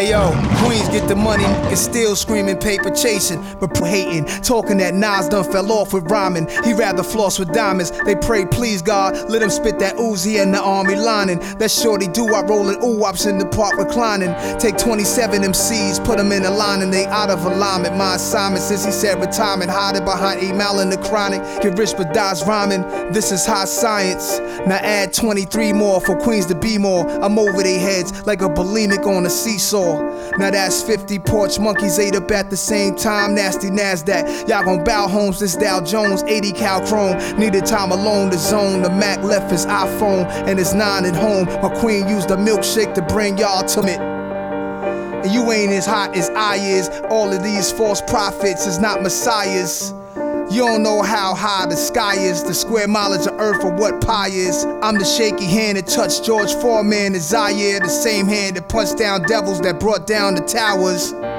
Ayo, Queens get the money, niggas still screaming, paper chasing, but hating, talking that Nas done fell off with rhyming. He rather floss with diamonds. They pray, please God, let him spit that Uzi in the army lining. That shorty do-wop rolling ooh-wops in the park reclining. Take 27 MCs, put them in a line and they out of alignment. My assignment since he said retirement, hiding behind email and the chronic. Get rich but dies rhyming. This is high science. Now add 23 more for Queens to be more. I'm over their heads like a bulimic on a seesaw. Now that's 50 porch monkeys ate up at the same time. Nasty NASDAQ. Y'all gon' bow homes, this Dow Jones, 80 cal chrome. Needed time alone to zone. The Mac left his iPhone and his 9 at home. My queen used a milkshake to bring y'all to me. And you ain't as hot as I is. All of these false prophets is not messiahs. You don't know how high the sky is, the square mileage of earth or what pi is. I'm the shaky hand that touched George Foreman and Zaire, the same hand that punched down devils that brought down the towers.